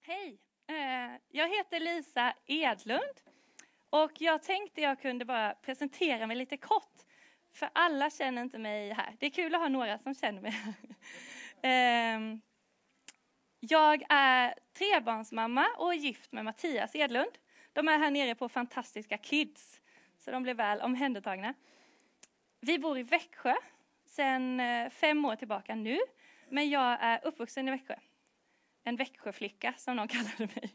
Hej, jag heter Lisa Edlund och jag tänkte jag kunde bara presentera mig lite kort. För alla känner inte mig här. Det är kul att ha några som känner mig här. Jag är trebarnsmamma och är gift med Mattias Edlund. De är här nere på Fantastiska Kids, så de blir väl omhändertagna. Vi bor i Växjö sedan 5 år tillbaka nu, men jag är uppvuxen i Växjö. En Växjöflicka som någon kallade mig.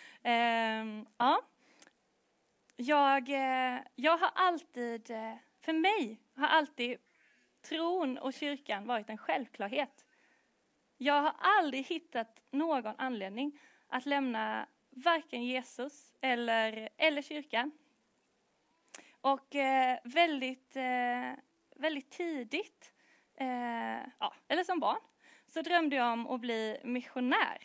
Jag har alltid, för mig har alltid tron och kyrkan varit en självklarhet. Jag har aldrig hittat någon anledning att lämna varken Jesus eller kyrkan. Och väldigt tidigt, eller som barn, så drömde jag om att bli missionär.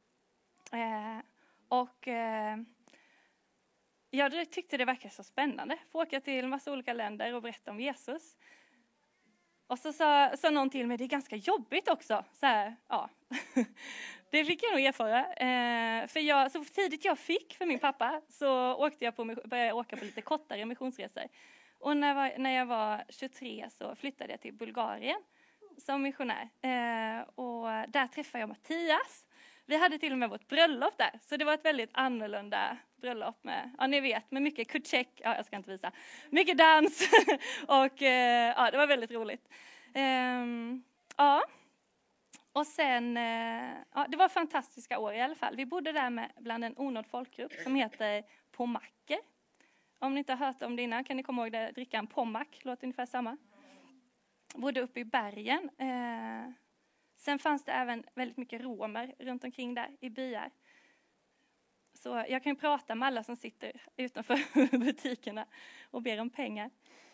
Jag tyckte det verkade så spännande. Få åka till en massa olika länder och berätta om Jesus. Och så sa någon till mig, det är ganska jobbigt också. Så här, ja. Det fick jag nog erfara. För så tidigt jag fick för min pappa så började jag åka på lite kortare missionsresor. Och när jag var 23 så flyttade jag till Bulgarien som missionär. Och där träffade jag Mattias. Vi hade till och med vårt bröllop där. Så det var ett väldigt annorlunda bröllop med, ni vet, med mycket kutschek. Ja, jag ska inte visa. Mycket dans. Och det var väldigt roligt. Och sen, det var fantastiska år i alla fall. Vi bodde där bland en onådd folkgrupp som heter Pommacker. Om ni inte har hört om det innan kan ni komma ihåg det, dricka en pommack. Låter ungefär samma. Bodde uppe i bergen. Sen fanns det även väldigt mycket romer runt omkring där i byar. Så jag kan ju prata med alla som sitter utanför butikerna och ber om pengar.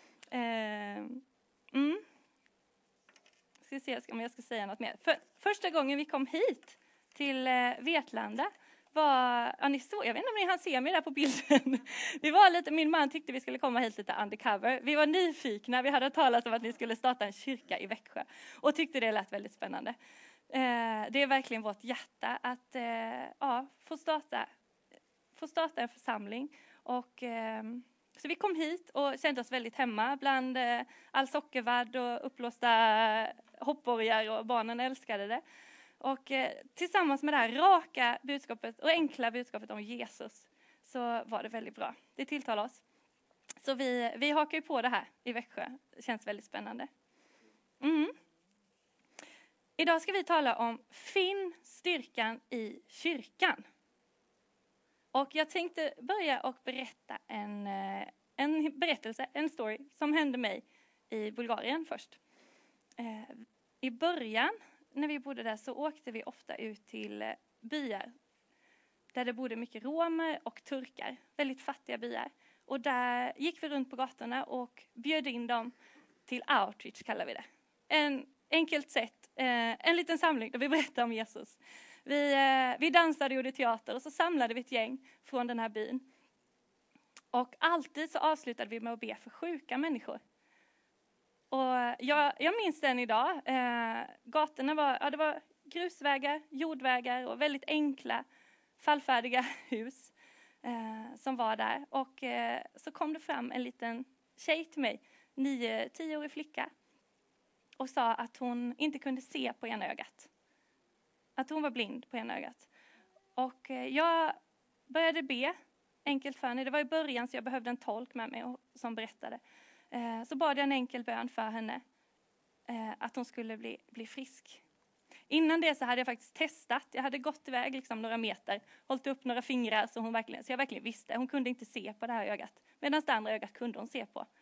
Ska se om jag ska säga något mer. Första gången vi kom hit till Vetlanda var, jag vet inte om ni hann se mig där på bilden. Min man tyckte vi skulle komma hit lite undercover. Vi var nyfikna, vi hade talat om att ni skulle starta en kyrka i Växjö. Och tyckte det lät väldigt spännande. Det är verkligen vårt hjärta att få starta en församling. Och så vi kom hit och kände oss väldigt hemma bland all sockervadd och uppblåsta hoppborgar, och barnen älskade det. Och tillsammans med det här raka budskapet och enkla budskapet om Jesus så var det väldigt bra. Det tilltalar oss. Så vi hakar ju på det här i Växjö. Det känns väldigt spännande. Idag ska vi tala om finn styrkan i kyrkan. Och jag tänkte börja och berätta en berättelse, en story som hände mig i Bulgarien först. I början när vi bodde där så åkte vi ofta ut till byar där det bodde mycket romer och turkar. Väldigt fattiga byar. Och där gick vi runt på gatorna och bjöd in dem till outreach, kallar vi det. Enkelt sätt, en liten samling där vi berättade om Jesus. Vi dansade och gjorde teater och så samlade vi ett gäng från den här byn. Och alltid så avslutade vi med att be för sjuka människor. Och jag minns den idag. Gatorna var grusvägar, jordvägar och väldigt enkla, fallfärdiga hus som var där. Och så kom det fram en liten tjej till mig, 9-10-årig flicka. Och sa att hon inte kunde se på ena ögat. Att hon var blind på ena ögat. Och jag började be enkelt för henne. Det var i början så jag behövde en tolk med mig som berättade. Så bad jag en enkel bön för henne. Att hon skulle bli frisk. Innan det så hade jag faktiskt testat. Jag hade gått iväg några meter. Hållit upp några fingrar så jag verkligen visste. Hon kunde inte se på det här ögat. Medan det andra ögat kunde hon se på.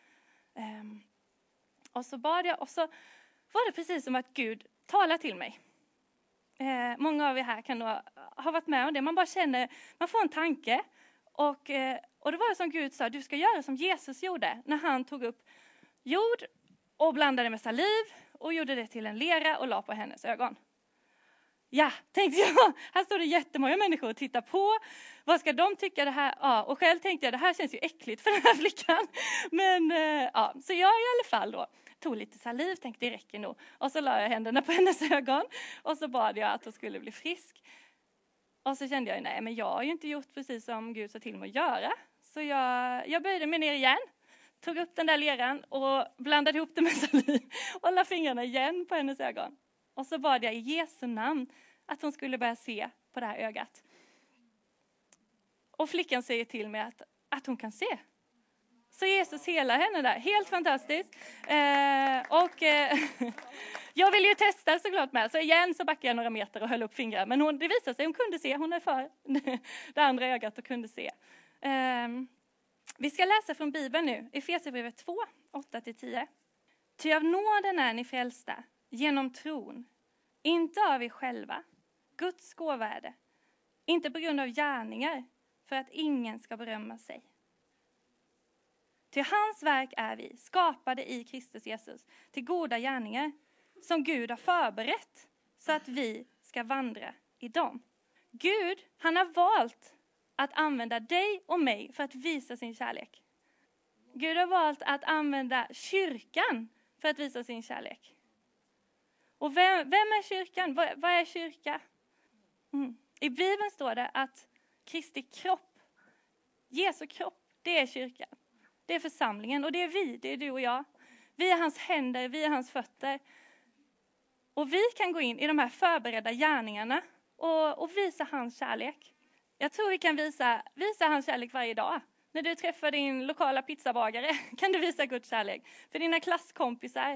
Och så bad jag. Och så var det precis som att Gud talade till mig. Många av er här kan nog ha varit med om det. Man bara känner, man får en tanke. Och det var som Gud sa, du ska göra som Jesus gjorde. När han tog upp jord och blandade med saliv. Och gjorde det till en lera och la på hennes ögon. Ja, tänkte jag. Här står det jättemånga människor och tittar på. Vad ska de tycka det här? Ja, och själv tänkte jag, det här känns ju äckligt för den här flickan. Men så jag i alla fall då tog lite saliv, tänkte det räcker nog. Och så la jag händerna på hennes ögon. Och så bad jag att hon skulle bli frisk. Och så kände jag, nej men jag har ju inte gjort precis som Gud sa till mig att göra. Så jag böjde mig ner igen. Tog upp den där leran och blandade ihop det med saliv. Och la fingrarna igen på hennes ögon. Och så bad jag i Jesu namn att hon skulle börja se på det här ögat. Och flickan säger till mig att hon kan se. Så Jesus helar henne där. Helt fantastiskt. Jag ville ju testa såklart med. Så igen så backade jag några meter och höll upp fingrar. Men det visade sig, hon kunde se. Hon är för det andra ögat och kunde se. Vi ska läsa från Bibeln nu. Efesierbrevet 2, 8-10. Ty av nåden är ni frälsta, genom tron. Inte av er själva. Guds gåva är det. Inte på grund av gärningar, för att ingen ska berömma sig. Till hans verk är vi, skapade i Kristus Jesus, till goda gärningar, som Gud har förberett, så att vi ska vandra i dem. Gud, han har valt att använda dig och mig för att visa sin kärlek. Gud har valt att använda kyrkan för att visa sin kärlek. Och vem är kyrkan? Vad är kyrka? I Bibeln står det att Kristi kropp, Jesu kropp, det är kyrkan. Det är församlingen och det är du och jag. Vi är hans händer, vi är hans fötter. Och vi kan gå in i de här förberedda gärningarna och visa hans kärlek. Jag tror vi kan visa hans kärlek varje dag. När du träffar din lokala pizzabagare kan du visa Guds kärlek. För dina klasskompisar,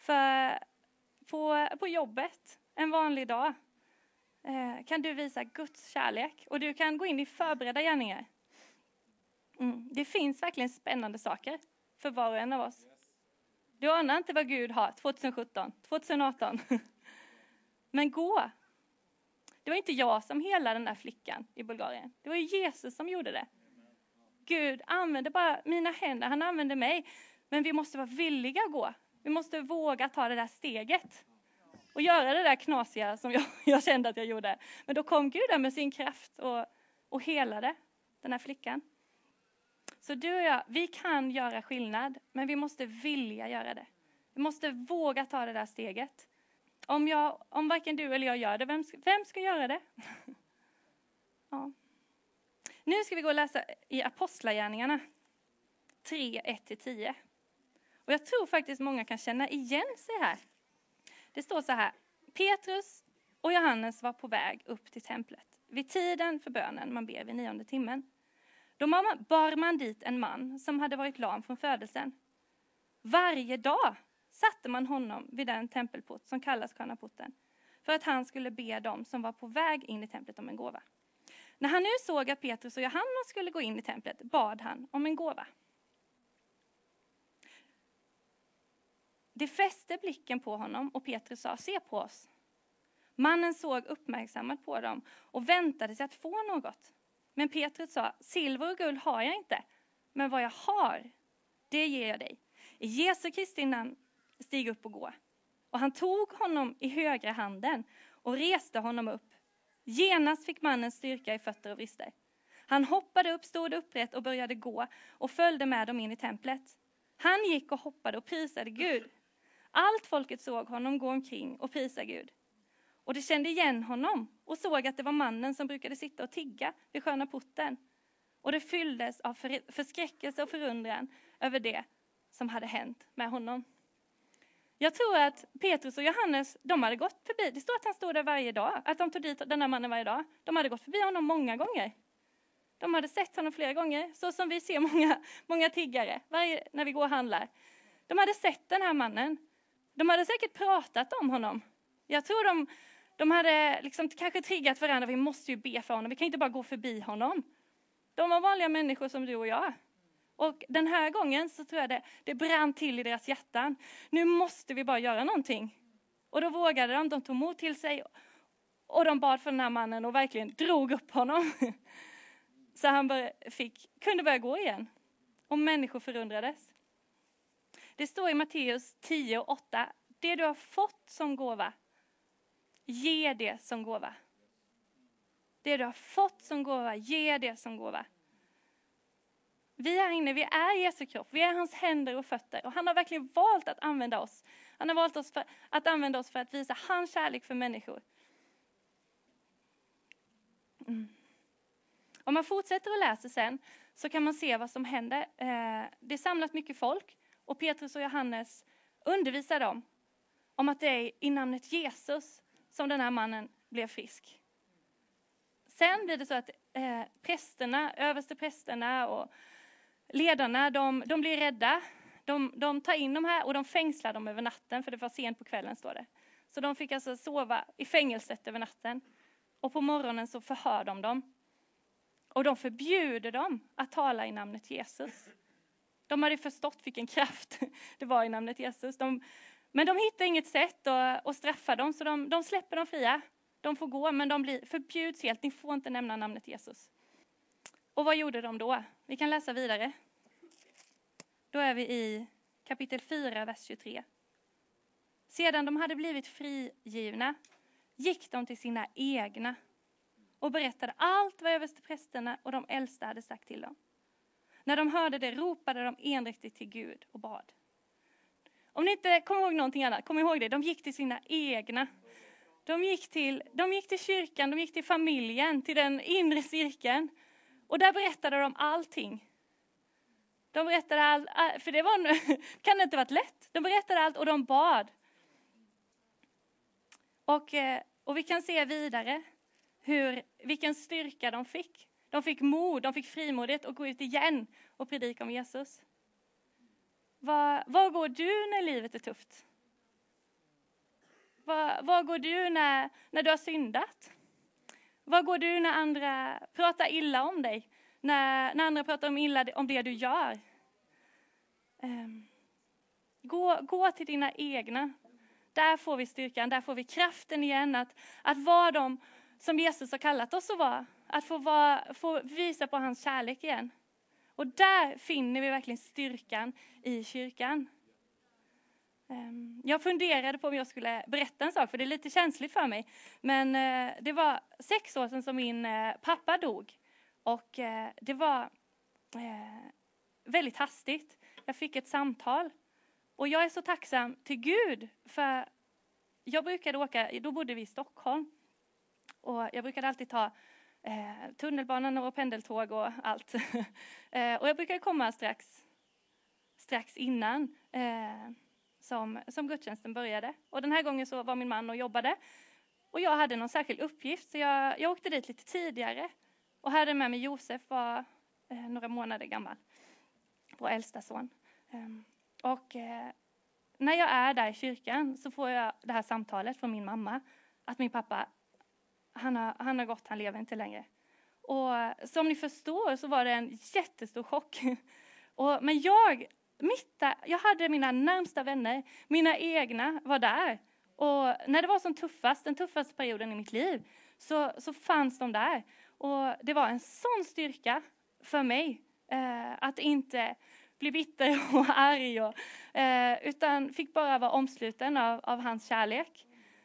på jobbet, en vanlig dag, kan du visa Guds kärlek. Och du kan gå in i förberedda gärningar. Det finns verkligen spännande saker för var och en av oss. Du anar inte vad Gud har 2017, 2018. Men gå. Det var inte jag som helade den där flickan i Bulgarien. Det var Jesus som gjorde det. Gud använde bara mina händer, han använde mig. Men vi måste vara villiga att gå. Vi måste våga ta det där steget. Och göra det där knasiga som jag kände att jag gjorde. Men då kom Gud där med sin kraft och helade den här flickan. Så du och jag, vi kan göra skillnad, men vi måste vilja göra det. Vi måste våga ta det där steget. Om varken du eller jag gör det, vem ska göra det? Ja. Nu ska vi gå och läsa i Apostlagärningarna 3, 1-10. Och jag tror faktiskt många kan känna igen sig här. Det står så här: Petrus och Johannes var på väg upp till templet. Vid tiden för bönen, man ber vid 9:e timmen. Då bar man dit en man som hade varit lam från födelsen. Varje dag satte man honom vid den tempelport som kallas Kvarnaporten, för att han skulle be dem som var på väg in i templet om en gåva. När han nu såg att Petrus och Johannes skulle gå in i templet bad han om en gåva. Det fäste blicken på honom och Petrus sa: se på oss. Mannen såg uppmärksamt på dem och väntade sig att få något. Men Petrus sa: silver och guld har jag inte, men vad jag har, det ger jag dig. I Jesu Kristi namn, stig upp och gå. Och han tog honom i högra handen och reste honom upp. Genast fick mannen styrka i fötter och vrister. Han hoppade upp, stod upprätt och började gå och följde med dem in i templet. Han gick och hoppade och prisade Gud. Allt folket såg honom gå omkring och prisa Gud. Och de kände igen honom och såg att det var mannen som brukade sitta och tigga vid Sköna porten. Och det fylldes av förskräckelse och förundran över det som hade hänt med honom. Jag tror att Petrus och Johannes, de hade gått förbi. Det står att han stod där varje dag. Att de tog dit den här mannen varje dag. De hade gått förbi honom många gånger. De hade sett honom flera gånger. Så som vi ser många tiggare när vi går och handlar. De hade sett den här mannen. De hade säkert pratat om honom. Jag tror de hade liksom kanske triggat varandra. Vi måste ju be för honom. Vi kan inte bara gå förbi honom. De var vanliga människor som du och jag. Och den här gången så tror jag det brann till i deras hjärtan. Nu måste vi bara göra någonting. Och då vågade de tog mod till sig. Och de bad för den här mannen och verkligen drog upp honom. Så han kunde börja gå igen. Och människor förundrades. Det står i Matteus 10:8. Det du har fått som gåva, ge det som gåva. Det du har fått som gåva, ge det som gåva. Vi här inne, vi är Jesu kropp. Vi är hans händer och fötter. Och han har verkligen valt att använda oss. Han har valt att använda oss för att visa hans kärlek för människor. Om man fortsätter att läsa sen så kan man se vad som händer. Det är samlat mycket folk och Petrus och Johannes undervisar dem om att det är i namnet Jesus som den här mannen blev frisk. Sen blir det så att prästerna, översteprästerna och ledarna, de blir rädda. De tar in de här och de fängslar dem över natten, för det var sent på kvällen, står det. Så de fick alltså sova i fängelset över natten. Och på morgonen så förhör de dem. Och de förbjuder dem att tala i namnet Jesus. De hade förstått vilken kraft det var i namnet Jesus. Men de hittar inget sätt att straffa dem, så de släpper dem fria. De får gå, men de förbjuds helt. Ni får inte nämna namnet Jesus. Och vad gjorde de då? Vi kan läsa vidare. Då är vi i kapitel 4, vers 23. Sedan de hade blivit frigivna gick de till sina egna och berättade allt vad översteprästerna och de äldsta hade sagt till dem. När de hörde det ropade de endräktigt till Gud och bad. Om ni inte kommer ihåg någonting annat, kom ihåg det. De gick till sina egna. De gick till kyrkan, de gick till familjen, till den inre cirkeln. Och där berättade de allting. De berättade allt, för det kan det inte varit lätt. De berättade allt och de bad. Och vi kan se vidare vilken styrka de fick. De fick mod, de fick frimodigt att gå ut igen och predika om Jesus. Var går du när livet är tufft? Var går du när du har syndat? Var går du när andra pratar illa om dig? När andra pratar illa om det du gör? Gå till dina egna. Där får vi styrkan, där får vi kraften igen att vara de som Jesus har kallat oss att vara. Att få visa på hans kärlek igen. Och där finner vi verkligen styrkan i kyrkan. Jag funderade på om jag skulle berätta en sak, för det är lite känsligt för mig. Men det var 6 år sedan som min pappa dog. Och det var väldigt hastigt. Jag fick ett samtal. Och jag är så tacksam till Gud, för jag brukade åka, då bodde vi i Stockholm. Och jag brukade alltid ta tunnelbanan och pendeltåg och allt. Och jag brukade komma strax innan som gudstjänsten började. Och den här gången så var min man och jobbade. Och jag hade någon särskild uppgift, så jag åkte dit lite tidigare. Och hade med mig Josef, var några månader gammal. Vår äldsta son. Och när jag är där i kyrkan så får jag det här samtalet från min mamma. Att min pappa, han har gått, han lever inte längre. Och som ni förstår så var det en jättestor chock. Men jag hade mina närmsta vänner, mina egna var där. Och när det var som den tuffaste perioden i mitt liv så fanns de där. Och det var en sån styrka för mig att inte bli bitter och arg. Utan fick bara vara omsluten av hans kärlek.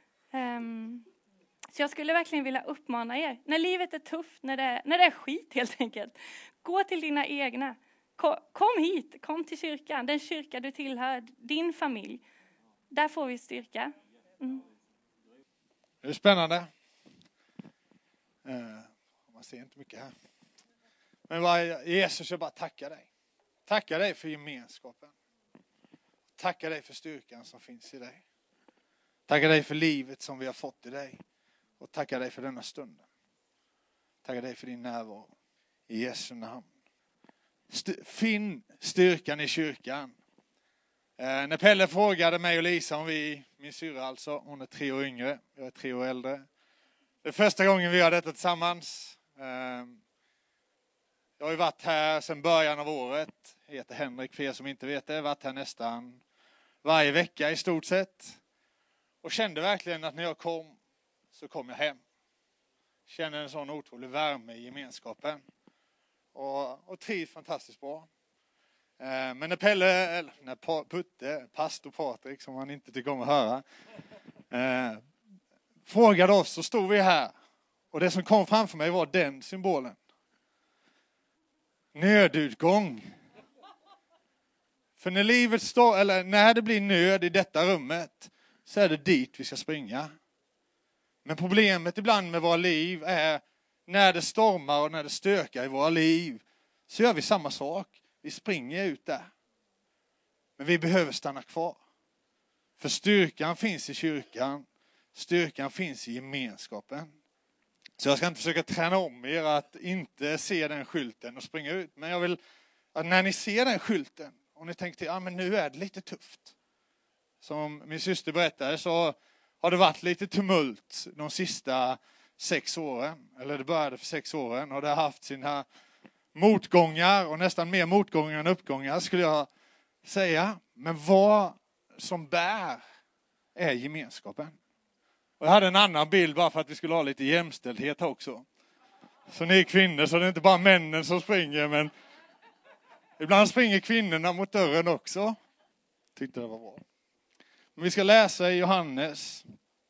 Så jag skulle verkligen vilja uppmana er. När livet är tufft, när det är skit helt enkelt. Gå till dina egna. Kom hit, kom till kyrkan. Den kyrka du tillhör, din familj. Där får vi styrka. Det är spännande. Man ser inte mycket här. Men Jesus, jag bara tackar dig. Tackar dig för gemenskapen. Tackar dig för styrkan som finns i dig. Tackar dig för livet som vi har fått i dig. Och tackar dig för denna stunden. Tackar dig för din närvaro. I Jesu namn. Finn styrkan i kyrkan. När Pelle frågade mig och Lisa om min syrra alltså, hon är 3 år yngre, jag är 3 år äldre. Det är första gången vi gör detta tillsammans. Jag har ju varit här sedan början av året. Jag heter Henrik, för er som inte vet det. Jag har varit här nästan varje vecka i stort sett. Och kände verkligen att när jag kom så kom jag hem. Kände en sån otrolig värme i gemenskapen. Och trivs fantastiskt bra. Men när Putte, pastor Patrik, som han inte tycker om att höra, frågade oss, så stod vi här. Och det som kom framför mig var den symbolen. Nödutgång. För när det blir nöd i detta rummet så är det dit vi ska springa. Men problemet ibland med våra liv är när det stormar och när det stökar i våra liv, så gör vi samma sak. Vi springer ut där. Men vi behöver stanna kvar. För styrkan finns i kyrkan. Styrkan finns i gemenskapen. Så jag ska inte försöka träna om er att inte se den skylten och springa ut. Men jag vill att när ni ser den skylten och ni tänker att men nu är det lite tufft. Som min syster berättade så har det varit lite tumult de sista 6 åren. Eller det började för 6 åren och det har haft sina motgångar och nästan mer motgångar än uppgångar skulle jag säga. Men vad som bär är gemenskapen. Och jag hade en annan bild bara för att vi skulle ha lite jämställdhet också. Så ni är kvinnor så det är inte bara männen som springer men ibland springer kvinnorna mot dörren också. Tyckte det var bra. Men vi ska läsa i Johannes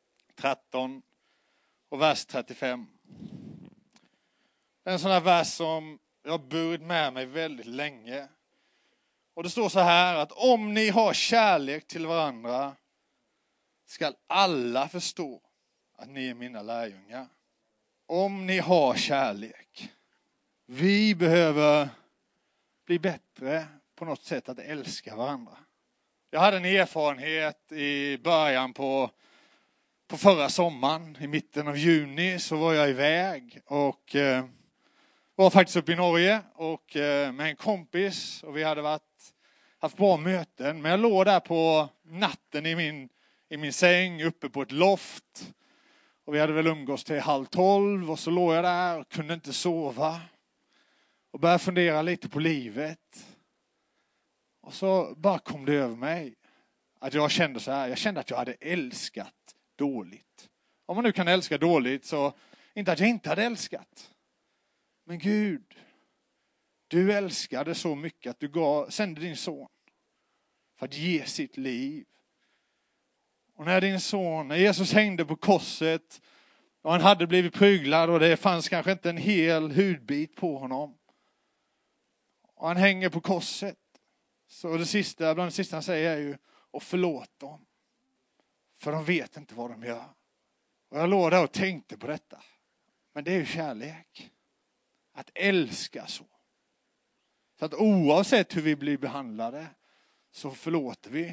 13 och vers 35. Det är en sån här vers som jag har burit med mig väldigt länge. Och det står så här att om ni har kärlek till varandra ska alla förstå att ni är mina lärjungar. Om ni har kärlek. Vi behöver bli bättre på något sätt att älska varandra. Jag hade en erfarenhet i början på förra sommaren. I mitten av juni så var jag iväg och var faktiskt uppe i Norge och med en kompis. Och vi hade haft bra möten. Men jag låg där på natten i min säng uppe på ett loft. Och vi hade väl umgås till 11:30 och så låg jag där och kunde inte sova. Och började fundera lite på livet. Och så bara kom det över mig. Att jag kände så här. Jag kände att jag hade älskat dåligt. Om man nu kan älska dåligt så inte att jag inte hade älskat. Men Gud, du älskade så mycket att du sände din son. För att ge sitt liv. Och när Jesus hängde på korset. Och han hade blivit pryglad och det fanns kanske inte en hel hudbit på honom. Och han hänger på korset. Så bland det sista han säger är ju, och förlåt dem. För de vet inte vad de gör. Och jag låg där och tänkte på detta. Men det är ju kärlek. Att älska så. Så att oavsett hur vi blir behandlade så förlåter vi.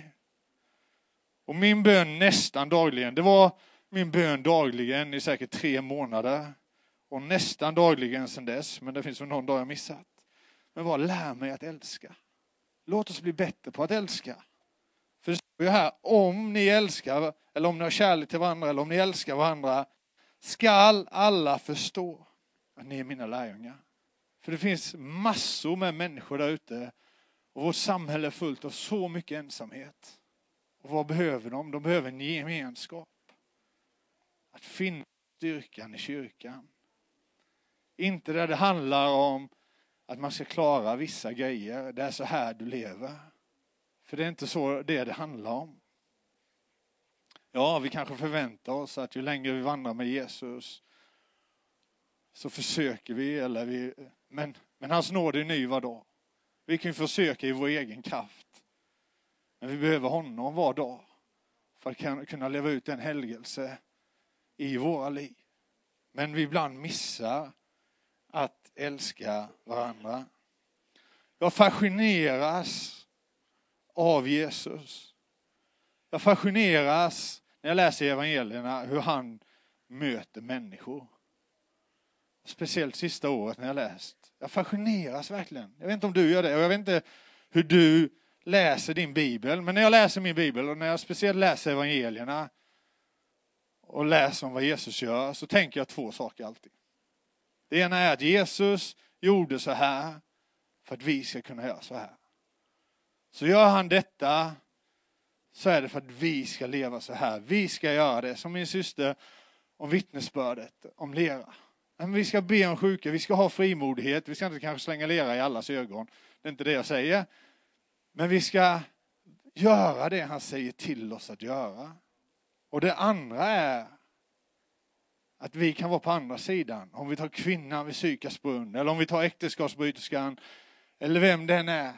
Och min bön nästan dagligen, det var min bön dagligen i säkert 3 månader. Och nästan dagligen sedan dess, men det finns väl någon dag jag missat. Men var lär mig att älska. Låt oss bli bättre på att älska. För det står ju här, om ni älskar, eller om ni har kärlek till varandra, eller om ni älskar varandra, skall alla förstå att ni är mina lärjungar. För det finns massor med människor där ute. Och vårt samhälle är fullt av så mycket ensamhet. Och vad behöver de? De behöver en gemenskap. Att finna styrkan i kyrkan. Inte där det handlar om att man ska klara vissa grejer. Det är så här du lever. För det är inte så det handlar om. Ja, vi kanske förväntar oss att ju längre vi vandrar med Jesus så försöker vi. Men hans nåd är ny var dag. Vi kan försöka i vår egen kraft. Men vi behöver honom var dag. För att kunna leva ut en helgelse i våra liv. Men vi ibland missar att älska varandra. Jag fascineras av Jesus. Jag fascineras när jag läser evangelierna hur han möter människor. Speciellt sista året när jag läst. Jag fascineras verkligen. Jag vet inte om du gör det. Och jag vet inte hur du läser din bibel. Men när jag läser min bibel och när jag speciellt läser evangelierna och läser om vad Jesus gör så tänker jag 2 saker alltid. Det ena är att Jesus gjorde så här för att vi ska kunna göra så här. Så gör han detta så är det för att vi ska leva så här. Vi ska göra det som min syster om vittnesbördet om lera. Men vi ska be om sjuka, vi ska ha frimodighet. Vi ska inte kanske slänga lera i allas ögon. Det är inte det jag säger. Men vi ska göra det han säger till oss att göra. Och det andra är att vi kan vara på andra sidan. Om vi tar kvinnan vid Sykars brunn. Eller om vi tar äktenskapsbryterskan. Eller vem den är.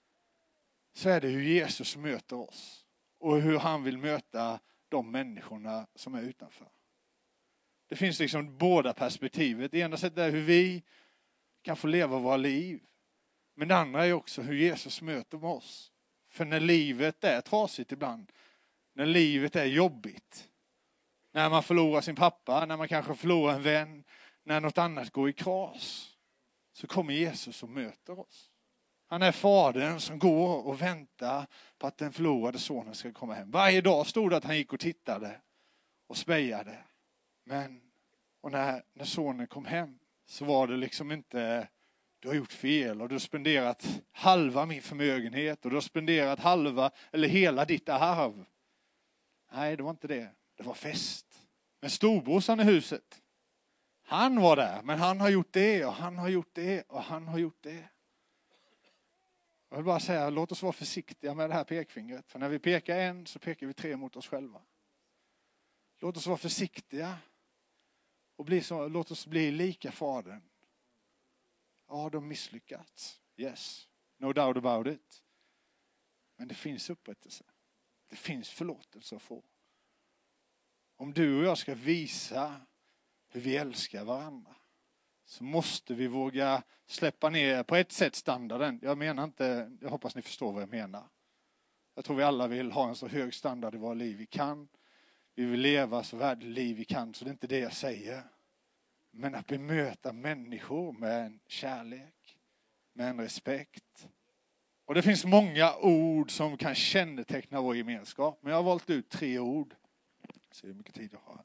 Så är det hur Jesus möter oss. Och hur han vill möta de människorna som är utanför. Det finns liksom båda perspektivet. Det ena sättet är hur vi kan få leva våra liv. Men det andra är också hur Jesus möter med oss. För när livet är trasigt ibland, när livet är jobbigt, när man förlorar sin pappa, när man kanske förlorar en vän, när något annat går i kras, så kommer Jesus och möter oss. Han är fadern som går och väntar på att den förlorade sonen ska komma hem. Varje dag stod det att han gick och tittade och spejade. Och när sonen kom hem så var det liksom inte, du har gjort fel och du har spenderat halva min förmögenhet och du har spenderat halva eller hela ditt arv. Nej, det var inte det. Det var fest. Men storbrorsan i huset, han var där, men han har gjort det och han har gjort det och han har gjort det. Jag vill bara säga, låt oss vara försiktiga med det här pekfingret. För när vi pekar en så pekar vi 3 mot oss själva. Låt oss vara försiktiga och låt oss bli lika fadern. Ja, de misslyckats. Yes, no doubt about it. Men det finns upprättelse. Det finns förlåtelse att få. Om du och jag ska visa hur vi älskar varandra, så måste vi våga släppa ner på ett sätt standarden. Jag hoppas ni förstår vad jag menar. Jag tror vi alla vill ha en så hög standard i våra liv vi kan. Vi vill leva så värdigt liv vi kan, så det är inte det jag säger. Men att bemöta människor med en kärlek, med en respekt. Och det finns många ord som kan känneteckna vår gemenskap. Men jag har valt ut 3 ord. Se hur mycket tid jag har.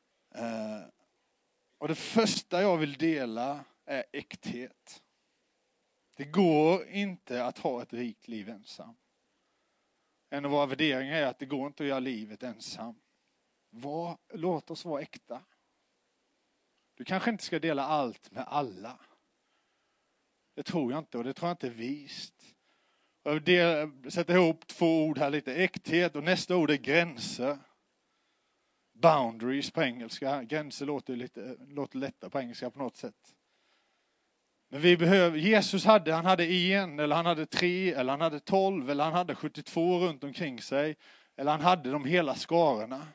Och det första jag vill dela är äkthet. Det går inte att ha ett rikt liv ensam. En av våra värderingar är att det går inte att göra livet ensam. Låt oss vara äkta. Du kanske inte ska dela allt med alla. Det tror jag inte, och det tror jag inte är vist. Jag vill sätta ihop 2 ord här lite. Äkthet, och nästa ord är gränser. Boundaries på engelska. Gränser låter lättare på engelska på något sätt. Men Jesus hade 1, eller han hade 3, eller han hade 12, eller han hade 72 runt omkring sig. Eller han hade de hela skarorna.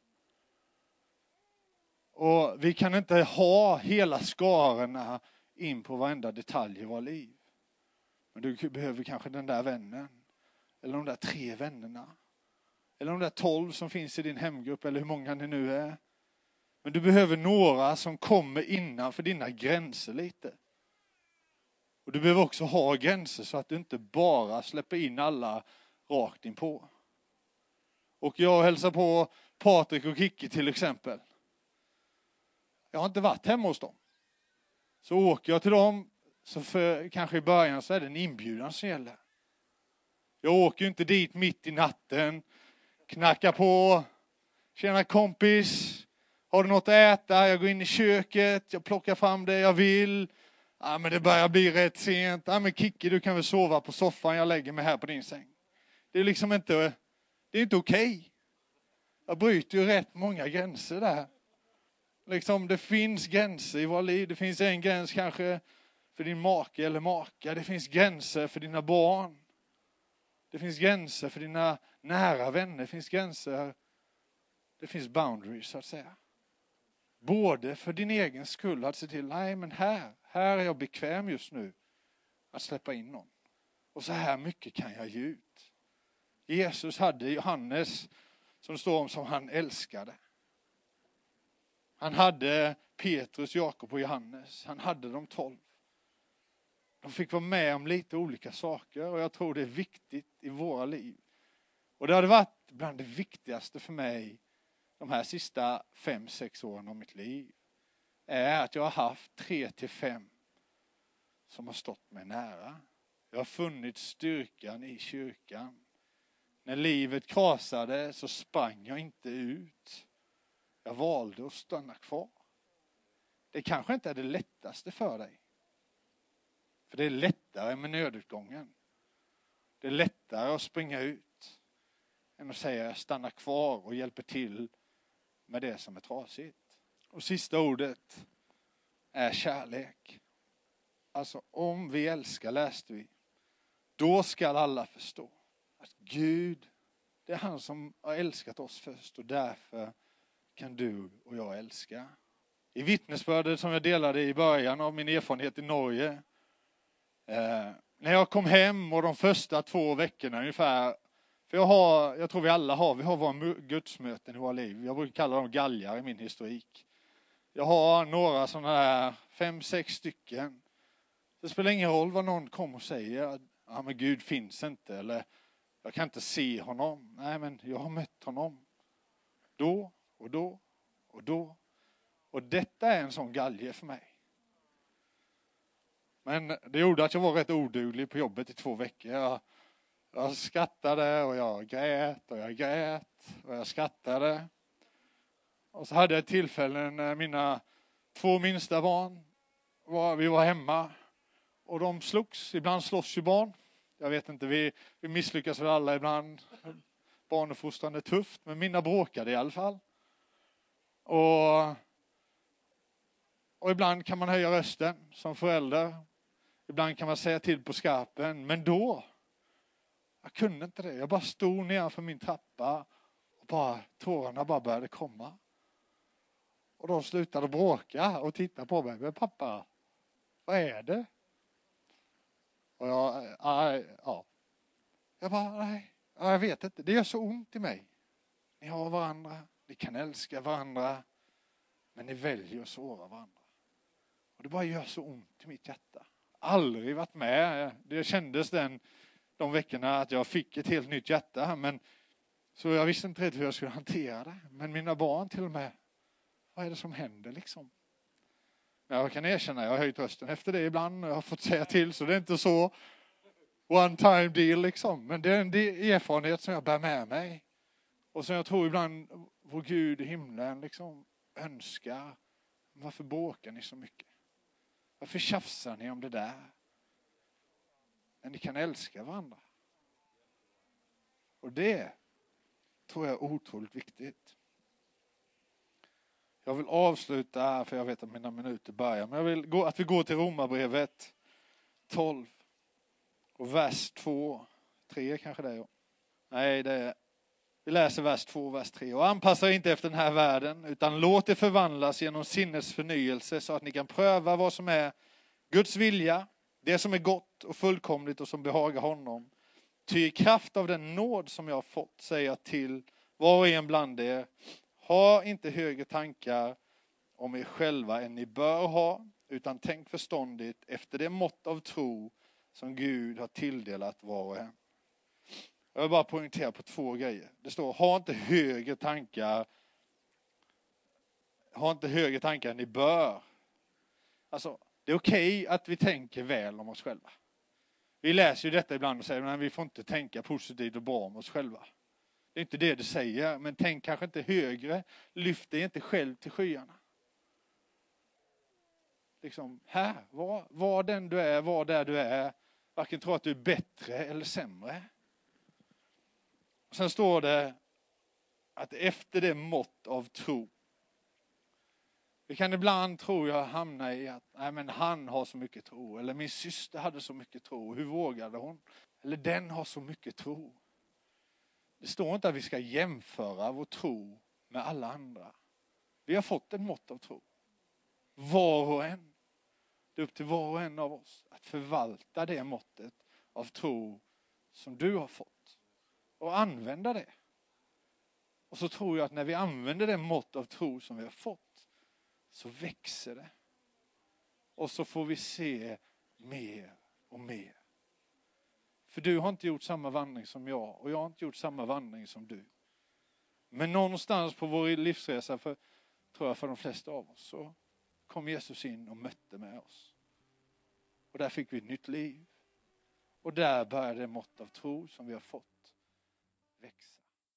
Och vi kan inte ha hela skarorna in på varenda detalj i våra liv. Men du behöver kanske den där vännen. Eller de där 3 vännerna. Eller de där 12 som finns i din hemgrupp, eller hur många det nu är. Men du behöver några som kommer innanför dina gränser lite. Och du behöver också ha gränser så att du inte bara släpper in alla rakt in på. Och jag hälsar på Patrik och Kicki till exempel. Jag har inte varit hemma hos dem. Så åker jag till dem, så kanske i början så är det en inbjudan som gäller. Jag åker ju inte dit mitt i natten, knackar på, tjena kompis, har du något att äta? Jag går in i köket, jag plockar fram det jag vill. Ja, men det börjar bli rätt sent. Ja, men Kicki, du kan väl sova på soffan, jag lägger mig här på din säng. Det är liksom inte okej. Jag bryter ju rätt många gränser där. Liksom, det finns gränser i våra liv. Det finns en gräns kanske för din make eller maka. Det finns gränser för dina barn. Det finns gränser för dina nära vänner. Det finns gränser. Det finns boundaries så att säga. Både för din egen skull att se till, nej men här är jag bekväm just nu att släppa in någon. Och så här mycket kan jag ge ut. Jesus hade Johannes som står om som han älskade. Han hade Petrus, Jakob och Johannes. Han hade de 12. De fick vara med om lite olika saker. Och jag tror det är viktigt i våra liv. Och det hade varit bland det viktigaste för mig de här sista 5-6 åren av mitt liv. Är att jag har haft 3-5 som har stått mig nära. Jag har funnit styrkan i kyrkan. När livet krasade så sprang jag inte ut. Jag valde att stanna kvar. Det kanske inte är det lättaste för dig. För det är lättare med nödutgången. Det är lättare att springa ut än att säga jag stannar kvar och hjälper till med det som är trasigt. Och sista ordet är kärlek. Alltså om vi älskar, läste vi, då ska alla förstå att Gud, det är han som har älskat oss först och därför kan du och jag älska. I vittnesbördet som jag delade i början av min erfarenhet i Norge. När jag kom hem och de första 2 veckorna ungefär. För jag tror vi alla har våra gudsmöten i våra liv. Jag brukar kalla dem galgar i min historik. Jag har några sådana här 5-6 stycken. Det spelar ingen roll vad någon kommer och säger. Ja, men Gud finns inte. Eller jag kan inte se honom. Nej, men jag har mött honom. Då och då och då. Och detta är en sån galge för mig. Men det gjorde att jag var rätt oduglig på jobbet i 2 veckor. Jag skrattade och jag grät och jag grät och jag skrattade. Och så hade jag ett tillfälle när mina 2 minsta barn, vi var hemma och de slogs. Ibland slåss ju barn. Jag vet inte, vi misslyckas väl alla ibland. Barnuppfostran är tufft, men mina bråkade i alla fall. Och ibland kan man höja rösten som förälder. Ibland kan man säga till på skarpen. Men då, jag kunde inte det. Jag bara stod nedanför min trappa och tårarna bara började komma. Och de slutade bråka och titta på mig. Men pappa, vad är det? Och jag bara, nej, jag vet inte. Det gör så ont i mig. Ni har varandra, ni kan älska varandra. Men ni väljer att såra varandra. Och det bara gör så ont i mitt hjärta. Aldrig varit med. Det kändes de veckorna att jag fick ett helt nytt hjärta. Men, så jag visste inte riktigt hur jag skulle hantera det. Men mina barn till och med. Vad är det som händer liksom? Jag kan erkänna, jag har höjt rösten efter det ibland. Jag har fått säga till, så det är inte så one time deal liksom. Men det är en erfarenhet som jag bär med mig. Och som jag tror ibland vår Gud i himlen liksom önskar. Varför bråkar ni så mycket? Varför tjafsar ni om det där? När ni kan älska varandra. Och det tror jag är otroligt viktigt. Jag vill avsluta, för jag vet att mina minuter börjar. Men jag vill att vi går till Romarbrevet 12. Och vers 2. 3 kanske det är. Nej, det är. Vi läser vers 2 och vers 3. Och anpassa er inte efter den här världen, utan låt er förvandlas genom sinnets förnyelse så att ni kan pröva vad som är Guds vilja, det som är gott och fullkomligt och som behagar honom. Ty i kraft av den nåd som jag har fått säger jag till var och en bland er, ha inte högre tankar om er själva än ni bör ha, utan tänk förståndigt efter det mått av tro som Gud har tilldelat var och en. Jag vill bara poängtera på 2 grejer. Det står, ha inte högre tankar än ni bör. Alltså, det är okej att vi tänker väl om oss själva. Vi läser ju detta ibland och säger, men vi får inte tänka positivt och bra om oss själva. Det är inte det säger, men tänk kanske inte högre. Lyft dig inte själv till skyarna. Liksom, här, var den du är, var där du är. Varken tro att du är bättre eller sämre. Och sen står det att efter det mått av tro. Vi kan ibland, tror jag, hamna i att nej, men han har så mycket tro. Eller min syster hade så mycket tro. Hur vågade hon? Eller den har så mycket tro. Det står inte att vi ska jämföra vår tro med alla andra. Vi har fått ett mått av tro. Var och en. Det är upp till var och en av oss att förvalta det måttet av tro som du har fått. Och använda det. Och så tror jag att när vi använder det mått av tro som vi har fått, så växer det. Och så får vi se mer och mer. För du har inte gjort samma vandring som jag. Och jag har inte gjort samma vandring som du. Men någonstans på vår livsresa, tror jag för de flesta av oss, så kom Jesus in och mötte med oss. Och där fick vi ett nytt liv. Och där började det mått av tro som vi har fått växa.